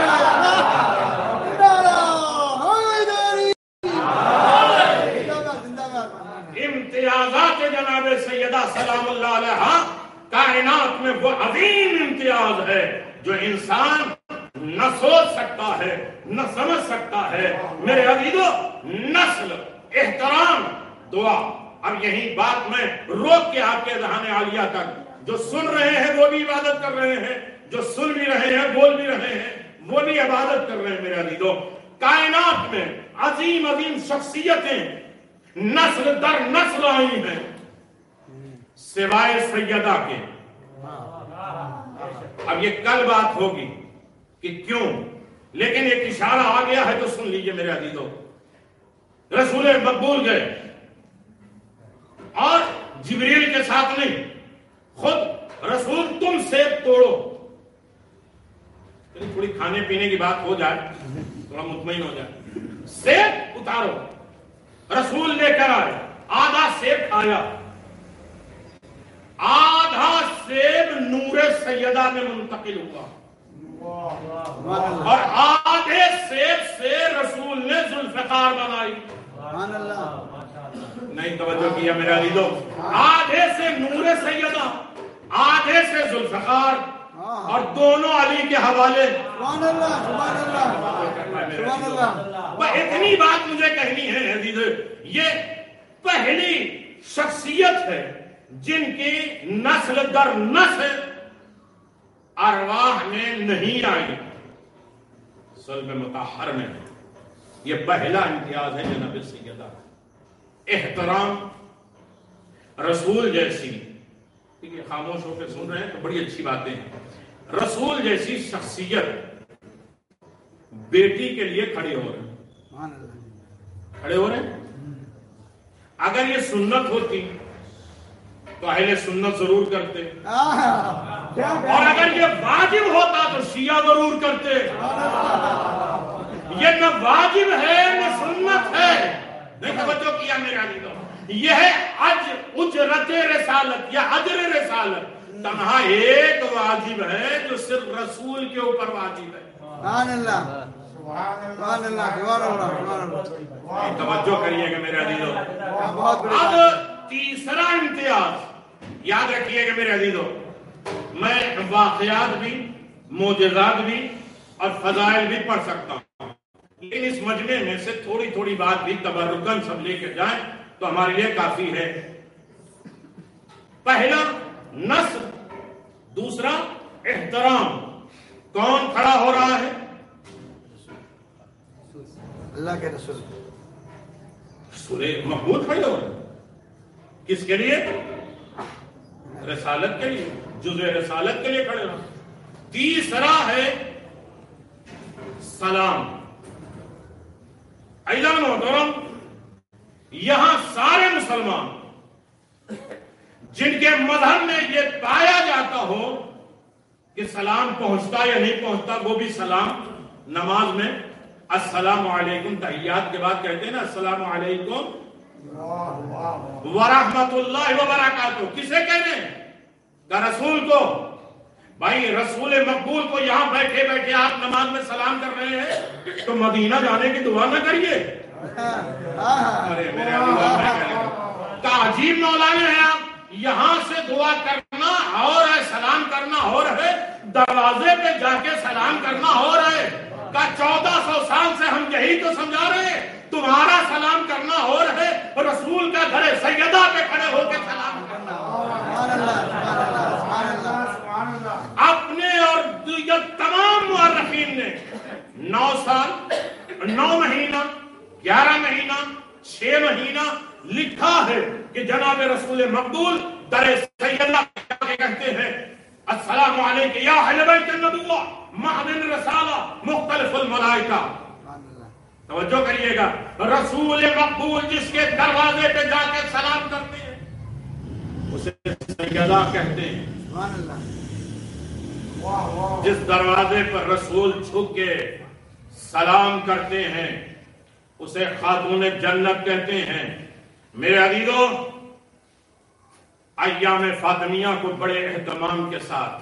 امتیازات جناب سیدہ سلام اللہ علیہ کائنات میں وہ عظیم امتیاز ہے جو انسان نہ سوچ سکتا ہے نہ سمجھ سکتا ہے. میرے عزیزو، نسل، احترام، دعا. اب یہی بات میں روک کے آپ کے ذہان عالیہ تک، جو سن رہے ہیں وہ بھی عبادت کر رہے ہیں، جو سن بھی رہے ہیں بول بھی رہے ہیں وہ بھی عبادت کر رہے ہیں. میرے عزیزو، کائنات میں عظیم عظیم شخصیتیں نسل در نسل آئی ہیں سوائے سیدہ کے. اب یہ کل بات ہوگی کہ کیوں، لیکن ایک اشارہ آ گیا ہے تو سن لیجئے میرے عزیزو. رسول مقبول گئے اور جبریل کے ساتھ نہیں، خود رسول تم سیب توڑو. تھوڑی کھانے پینے کی بات ہو جائے، تھوڑا مطمئن ہو جائے. سیب اتارو. رسول لے کر آئے، آدھا سیب کھایا، آدھا سیب نور سیدہ میں منتقل ہوا اور آدھے سیب سے رسول نے ذوالفقار بنائی. نہیں توجہ کیا میرے عزیزو. آدھے سے نور سیدہ، آدھے سے ذوالفقار، اور دونوں علی کے حوالے. سبحان اللہ، سبحان اللہ، سبحان اللہ. اتنی بات مجھے کہنی ہے عزیزو، یہ پہلی شخصیت ہے جن کی نسل در نسل ارواح میں نہیں آئی، صلب مطہر میں. یہ پہلا امتیاز ہے جناب سیدہ. احترام، رسول جیسی، خاموش ہو کے سن رہے ہیں تو بڑی اچھی باتیں ہیں. رسول جیسی شخصیت بیٹی کے لیے کھڑے ہو رہے ہیں، کھڑے ہو رہے ہیں. اگر یہ سنت ہوتی تو اہل سنت ضرور کرتے، اور اگر یہ واجب ہوتا تو شیعہ ضرور کرتے. یہ نہ واجب ہے نہ سنت ہے. نہیں توجہ کیا میرے عزیزو، یہ ہے اجرت رسالت یا اجر رسالت. تنہا ایک واجب ہے جو صرف رسول کے اوپر واجب ہے. سبحان اللہ، سبحان اللہ، سبحان اللہ، سبحان اللہ. توجہ کریے گا میرے عزیزو. اب تیسرا امتیاز یاد رکھیے گا میرے عزیزو. میں واقعات بھی، معجزات بھی اور فضائل بھی پڑھ سکتا ہوں، لیکن اس مجمع میں سے تھوڑی تھوڑی بات بھی تبرکن سب لے کے جائیں تو ہمارے لیے کافی ہے. پہلا نصب، دوسرا احترام. کون کھڑا ہو رہا ہے؟ اللہ کے رسول. رسول مقبول کھڑے ہو رہے ہیں. کس کے لیے؟ رسالت کے لیے، جزء رسالت کے لیے کھڑے ہو. تیسرا ہے سلام. ایضاً محترم، یہاں سارے مسلمان جن کے مذہب میں یہ پایا جاتا ہو کہ سلام پہنچتا یا نہیں پہنچتا، وہ بھی سلام نماز میں السلام علیکم تحیات کے بعد کہتے ہیں نا، السلام علیکم ورحمت اللہ وبرکاتہ. کسے کہنے ہیں؟ کہ رسول کو. بھائی رسول مقبول کو یہاں بیٹھے بیٹھے آپ نماز میں سلام کر رہے ہیں تو مدینہ جانے کی دعا نہ کریے. ارے میرے تعجیب مولانا ہے آپ. یہاں سے دعا کرنا اور ہے، سلام کرنا اور ہے، دروازے پہ جا کے سلام کرنا اور ہے. کا چودہ سو سال سے ہم یہی تو سمجھا رہے ہیں. تمہارا سلام کرنا اور ہے، رسول کا گھر سیدہ پہ کھڑے ہو کے سلام کرنا. اپنے اور تمام مورخین نے نو سال، نو مہینہ، گیارہ مہینہ، چھ مہینہ لکھا ہے کہ جناب رسول مقبول در سیدہ کہتے ہیں السلام علیکم یا اہل بیت النبوہ معدن رسالہ مختلف الملائکہ. توجہ کریے گا، رسول مقبول جس کے دروازے پہ جا کے سلام کرتے ہیں اسے سیدہ کہتے ہیں. جس دروازے پر رسول جھک کے سلام کرتے ہیں اسے خاتون جنت کہتے ہیں. میرے عزیزو، ایام فاطمیہ کو بڑے اہتمام کے ساتھ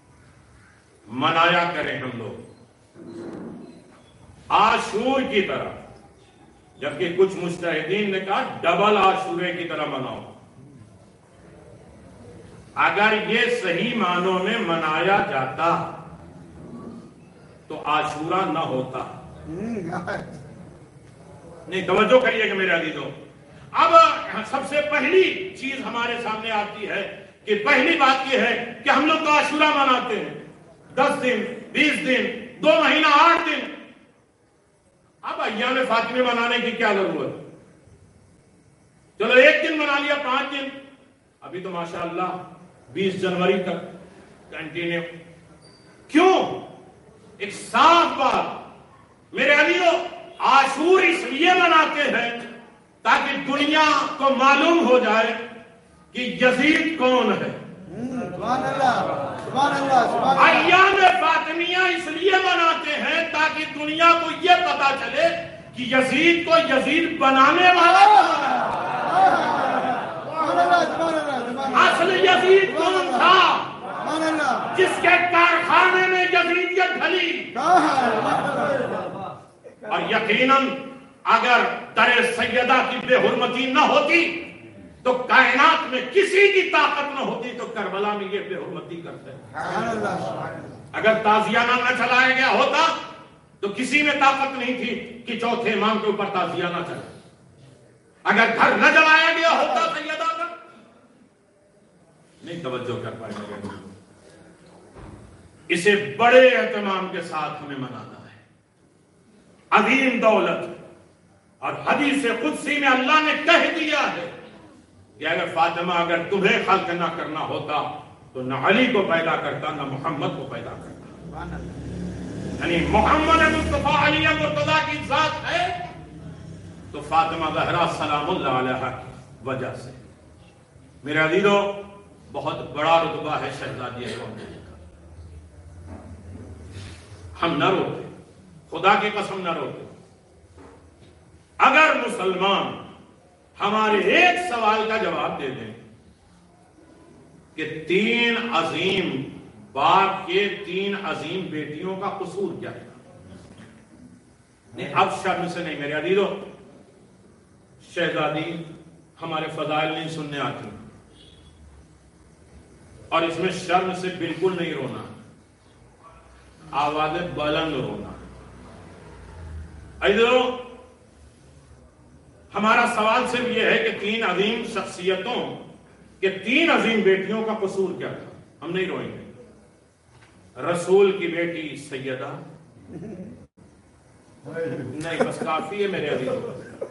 منایا کریں ہم لوگ عاشور کی طرح، جبکہ کچھ مجتہدین نے کہا ڈبل عاشورے کی طرح مناؤ. اگر یہ صحیح معنوں میں منایا جاتا تو عاشورہ نہ ہوتا. نہیں، توجہ کریے کہ میرے عزیزو، اب سب سے پہلی چیز ہمارے سامنے آتی ہے کہ پہلی بات یہ ہے کہ ہم لوگ تو عاشورہ مناتے ہیں دس دن، بیس دن، دو مہینہ، آٹھ دن. اب ایام فاطمہ منانے کی کیا ضرورت؟ چلو ایک دن منا لیا، پانچ دن. ابھی تو ماشاءاللہ بیس جنوری تک کنٹینیو. کیوں؟ ایک صاف بات میرے عزیزو، عاشور اس لیے مناتے ہیں تاکہ دنیا کو معلوم ہو جائے کہ یزید کون ہے. سبحان اللہ، سبحان اللہ، سبحان اللہ. ایام فاطمیہ اس لیے مناتے ہیں تاکہ دنیا کو یہ پتا چلے کہ یزید کو یزید بنانے والا کون ہے. اصل یزید کون تھا جس کے کارخانے میں یزیدیت ڈھلی. اور یقیناً اگر در سیدہ کی بے حرمتی نہ ہوتی تو کائنات میں کسی کی طاقت نہ ہوتی تو کربلا میں یہ بے حرمتی کرتے. اگر تازیانہ نہ چلایا گیا ہوتا تو کسی میں طاقت نہیں تھی کہ چوتھے امام کے اوپر تازیہ نہ چلے. اگر گھر نہ جلایا گیا ہوتا سیدہ کا، نہیں توجہ کر پائے گا. اسے بڑے اہتمام کے ساتھ ہمیں منانا ہے. عظیم دولت. اور حدیث قدسی میں اللہ نے کہہ دیا ہے کہ اگر فاطمہ اگر تمہیں خلق نہ کرنا ہوتا تو نہ علی کو پیدا کرتا نہ محمد کو پیدا کرتا. یعنی محمد مصطفیٰ علی مرتضیٰ کی ذات ہے تو فاطمہ زہرا سلام اللہ علیہا کی وجہ سے. میرے عزیزو، بہت بڑا رتبہ ہے شہزادی کون کا. ہم نہ روتے، خدا کی قسم نہ روتے. اگر مسلمان ہمارے ایک سوال کا جواب دے دیں کہ تین عظیم باپ کے تین عظیم بیٹیوں کا قصور کیا ہے، نہیں اب شرم سے نہیں میرے عزیزو، شہزادی ہمارے فضائل نہیں سننے آتی اور اس میں شرم سے بالکل نہیں رونا، آواز بلند رونا. عزیزو، ہمارا سوال صرف یہ ہے کہ تین عظیم شخصیتوں کہ تین عظیم بیٹیوں کا قصور کیا تھا. ہم نہیں روئیں گے. رسول کی بیٹی سیدہ نہیں، بس کافی ہے میرے عزیزوں.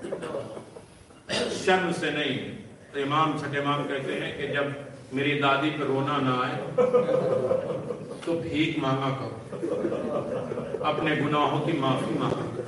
شرم سے نہیں. امام چھٹے امام کہتے ہیں کہ جب میری دادی پہ رونا نہ آئے تو بھیک مانگا کرو، اپنے گناہوں کی معافی مانگا کرو.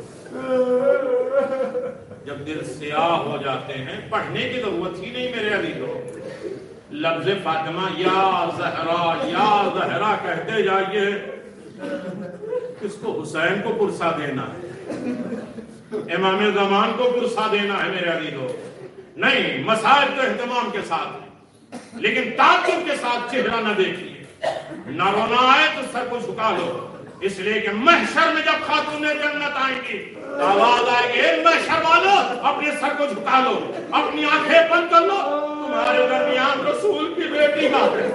جب دل سیاہ ہو جاتے ہیں پڑھنے کی ضرورت ہی نہیں میرے عزیزوں. لفظ فاطمہ یا زہرا یا زہرا کہتے جائیے. کس کو؟ حسین کو پرسا دینا ہے، امام زمان کو پرسا دینا ہے میرے عزیزوں. نہیں، مسائل تو اہتمام کے ساتھ ہے، لیکن تعجب کے ساتھ چہرہ نہ دیکھیے. نہ رونا آئے تو سر کو جھکا لو، اس لیے کہ محشر میں جب خاتون جنت آئیں گی آواز آئے گی محشر والو اپنے سر کو جھکا لو، اپنی آنکھیں بند کر لو، تمہارے درمیان رسول کی بیٹی بات ہے.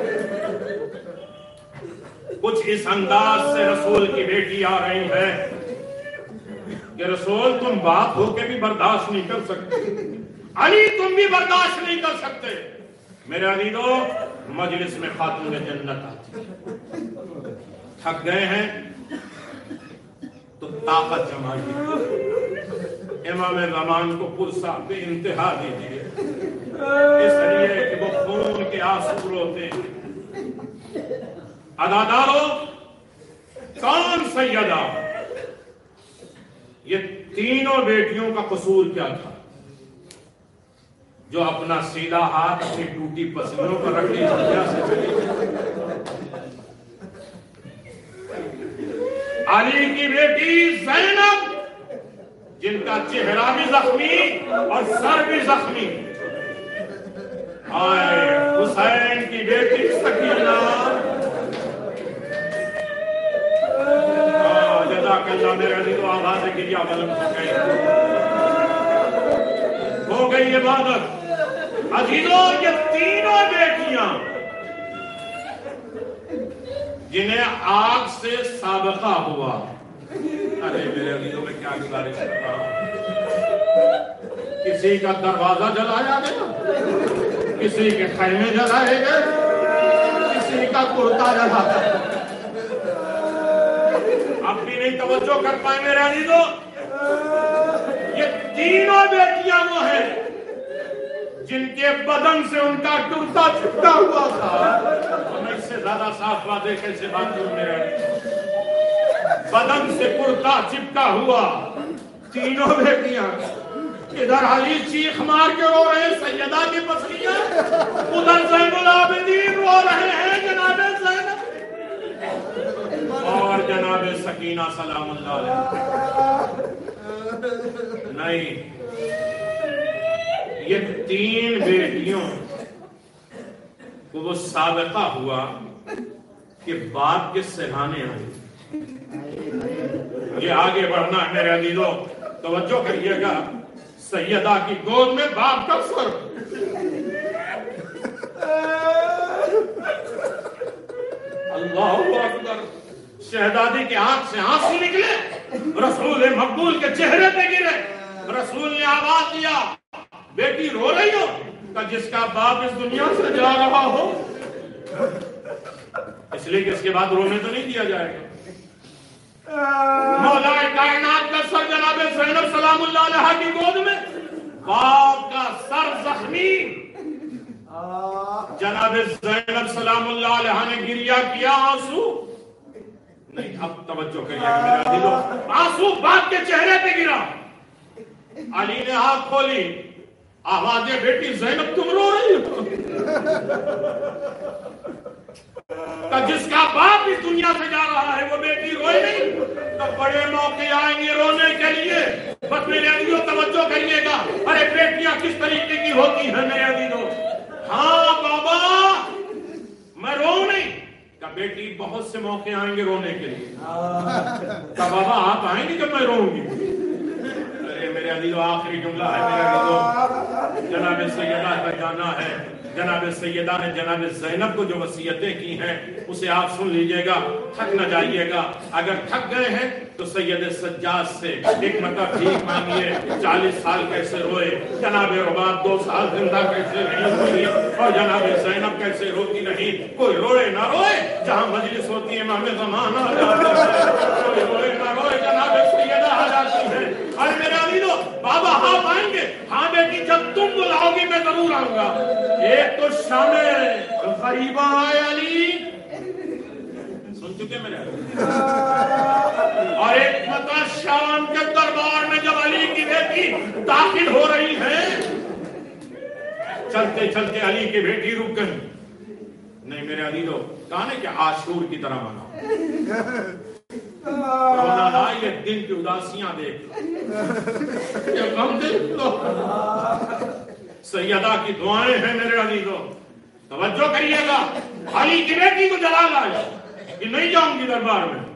کچھ اس انداز سے رسول کی بیٹی آ رہی ہے کہ رسول تم باپ ہو کے بھی برداشت نہیں کر سکتے، علی تم بھی برداشت نہیں کر سکتے. میرے عزیزو مجلس میں خاتون جنت آتی، تھک گئے ہیں تو طاقت جمائیے، امام زمان کو پرسا بے انتہا دیجیے، اس لیے کہ وہ خون کے آنسو روتے ہیں. ادادارو کون سیدہ؟ یہ تینوں بیٹیوں کا قصور کیا تھا جو اپنا سیدھا ہاتھ اپنی ٹوٹی پسلیوں پر رکھ لی دنیا سے چلی؟ علی کی بیٹی زینب جن کا چہرہ بھی زخمی اور سر بھی زخمی. آئے حسین کی بیٹی سکینہ، جزاک اللہ میرے عزیزو. آواز گریا بلند ہو گئی، ہو گئی عبادت. عزیزو یہ تینوں بیٹیاں جنہیں آگ سے سابقہ ہوا. ارے میرے عزیزو میں کیا گزارش کر رہا ہوں. کسی کا دروازہ جلایا گیا، کسی کے خیمے جلائے گئے، کسی کا کرتا جلا گیا. اب بھی نہیں توجہ کر پائے میرے عزیزو. یہ تینوں بیٹیاں وہ ہیں جن کے بدن سے ان کا کرتا چپکا ہوا تھا. میں اس سے زیادہ صاف واضح کیسے بات کروں میرے عزیزو؟ بدن سے کرتا چپکا ہوا تینوں بیٹیاں. ادھر علی چیخ مار کے رو رہے ہیں سیدہ کی پسلیاں، ادھر زین العابدین رو رہے ہیں جناب زینب اور جناب سکینہ سلام اللہ علیہ. نہیں، یہ تین بیٹیوں کو وہ سابقہ ہوا کہ باپ کے سہانے آئے. یہ آگے بڑھنا ہے میرے عزیزو، توجہ کریے گا. سیدہ کی گود میں باپ کا سر، اللہ اکبر. شہزادی کے ہاتھ سے آنسو نکلے، رسول مقبول کے چہرے پہ گرے. رسول نے آواز دیا بیٹی رو رہی ہو؟ کہ جس کا باپ اس دنیا سے جا رہا ہو. اس لیے کہ اس کے بعد رونے تو نہیں دیا جائے گا. مولا کائنات کا سر جناب زینب سلام اللہ علیہ کی گود میں، باپ کا سر زخمی. جناب زینب سلام اللہ علیہ نے گریا کیا آنسو نہیں. اب توجہ کریے گا میرے عزیزو، آنسو باپ کے چہرے پہ گرا. علی نے آنکھ کھولی، آوازیں بیٹی زینب تم رو رہی ہو؟ جس کا باپ اس دنیا سے جا رہا ہے وہ بیٹی روئے نہیں؟ تو بڑے موقع آئیں گے رونے کے لیے. بس میرے عزیزو توجہ کریے گا. ارے بیٹیاں کس طریقے کی ہوتی ہیں میرے عزیزو؟ ہاں بابا میں رو نہیں. کہ بیٹی بہت سے موقع آئیں گے رونے کے لیے. کہ بابا آپ آئیں گے جب میں روں گی. ارے میرے عزیز آخری جملہ ہے میرے عزیزوں، جناب سیدہ کا جانا ہے. جناب سیدہ نے جناب زینب کو جو وصیتیں کی ہیں اسے آپ سن لیجئے گا، تھک نہ جائیے گا. اگر تھک گئے ہیں تو سید سجاد سے ایک مرتبہ بھیک مانگیے. چالیس سال کیسے روئے، جناب رباب دو سال زندہ کیسے نہیں ہوئی، اور جناب زینب کیسے روتی نہیں. کوئی روئے نہ روئے، جہاں مجلس ہوتی ہے امام زمان آ جاتے ہیں. کوئی روئے نہ روئے، جناب سیدہ آ جاتی ہے. اور میرے علیلو بابا آپ آئیں گے؟ ہاں بیٹی جب تم بلاؤ گی میں ضرور آؤں گا. ایک تو شام غریبہ آئے علی، سن چکے میرے، اور ایک مرتبہ شام کے دربار میں جب علی کی بیٹی داخل ہو رہی ہے، چلتے چلتے علی کی بیٹی رک گئی. نہیں میرے علی لو کہاں کہ عاشور کی طرح مناؤ، رونا نہ یہ دن کی اداسیاں دیکھ، یہ غم دیکھ لو. سیدہ کی دعائیں ہیں میرے علی لو، توجہ کریے گا. علی کی بیٹی کو جلا لائے کہ نہیں جاؤں گی دربار میں.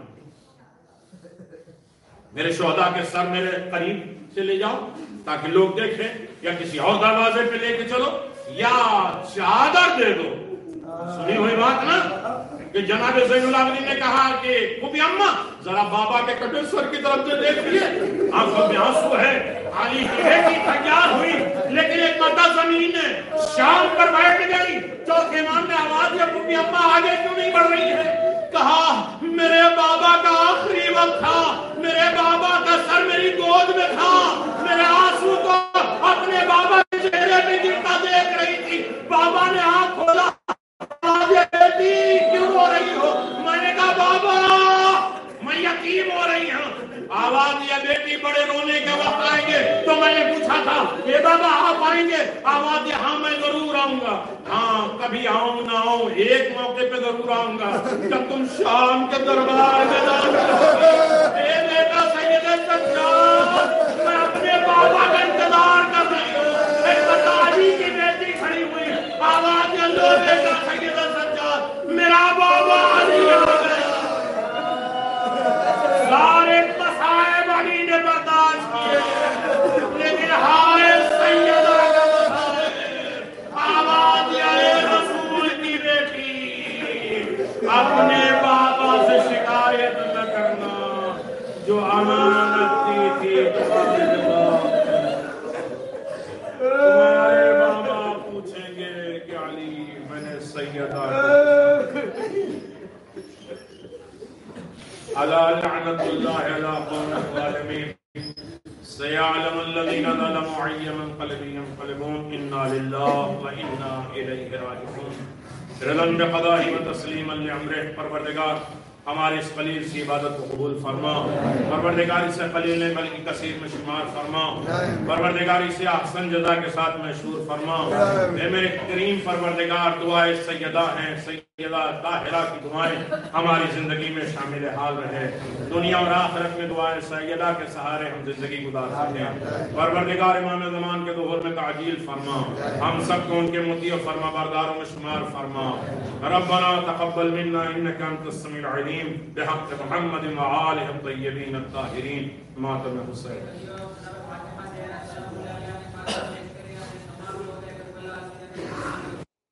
میرے شہداء کے سر میرے قریب سے لے جاؤ تاکہ لوگ دیکھیں، یا کسی اور دروازے پہ لے کے چلو، یا چادر دے دو. سنی ہوئی بات نا کہ جناب زین العابدین نے کہا کہ خوبی اماں ذرا بابا کے کٹے سر کی طرف سے دیکھیے، آنکھوں میں آنسو ہے. علی کی بیٹی تیار ہوئی، لیکن ایک مرتبہ زمین نے شام پر بیٹھ گئی. چوتھے امام نے آواز دیا خوبی اماں آگے کیوں نہیں بڑھ رہی ہے؟ کہا میرے بابا کا آخری وقت تھا، میرے بابا کا سر میری گود میں تھا، میرے آنسو کو اپنے بابا کے چہرے پہ گرتا دیکھ رہی تھی. بابا نے آنکھ کھولا، بیٹی کیوں رو رہی ہو؟ میں نے کہا بابا میں یتیم ہو رہی ہوں. آواز دیا بیٹی بڑے رونے کے وقت آئیں گے. تو میں نے پوچھا تھا یہ بابا آپ آئیں گے؟ آواز دیا ہاں میں ضرور آؤں گا. ہاں کبھی آؤں نہ آؤں ایک موقع پہ ضرور آؤں گا جب تم شام کے دربار میں جاؤ گے. اے بیٹا سید سجاد میں اپنے بابا کا انتظار کر رہی ہوں. ایک علی کی بیٹی کھڑی ہوئی، آواز دیا لو بیٹا سید سجاد میرا بابا علی آ گیا. سارے مسائب علی نے برداشت کیے، لیکن ہائے سیدہ کا مسائب. آواز اے رسول کی بیٹی اپنے بابا سے شکایت نہ کرنا، جو امانت دی تھی تمہارے بابا پوچھیں گے کہ علی میں نے سیدہ الا لعنت اللہ علی قوم الظالمین سیعلم الذین ظلموا ای منقلب ینقلبون انا للہ وانا الیہ راجعون. رضا بقضاء و تسلیما لامرہ. پروردگار ہماری اس قلیل سی عبادت کو قبول فرما. پروردگار اسے قلیل نے بلکہ کثیر میں شمار فرما. پروردگار اسے احسن جزا کے ساتھ مشہور فرما. اے میرے کریم پروردگار دعائیں سیدہ ہیں، سیدہ طاہرہ کی دعائیں ہماری زندگی میں شامل حال رہے. دنیا اور آخرت میں دعائیں سیدہ کے سہارے ہم زندگی گزار سکیں. پروردگار امام زمان کے ظہور میں تعجیل فرما، ہم سب کو ان کے مطیع و فرما برداروں میں شمار فرما. ربنا تقبل منا انك انت السميع العليم بحق محمد وآله الطيبين الطاهرين. ماتم حسین.